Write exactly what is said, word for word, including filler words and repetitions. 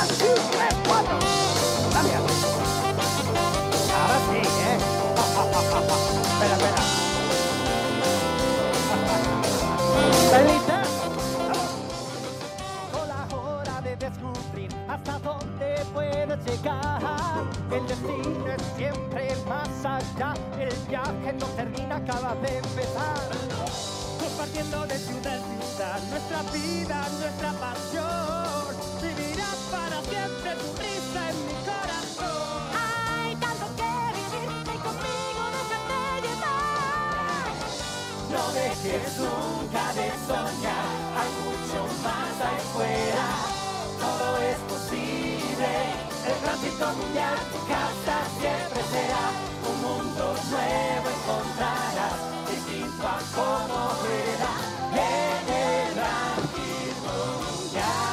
two, tres, cuatro. Gracias. Ahora sí, ¿eh? Espera, espera. Pelita. Con la hora de descubrir hasta dónde puedes llegar. El destino es siempre más allá. El viaje no termina, acaba de empezar. Compartiendo de ciudad en ciudad, nuestra vida, nuestra pasión. Vivirás para siempre tu risa en mi corazón. Hay tanto que vivir, ven conmigo, déjate llevar. No dejes nunca de soñar, hay mucho más ahí fuera. Todo es posible, el tránsito mundial, tu casa siempre será. Un mundo nuevo encontrarás, distinto a como era en el ranking mundial.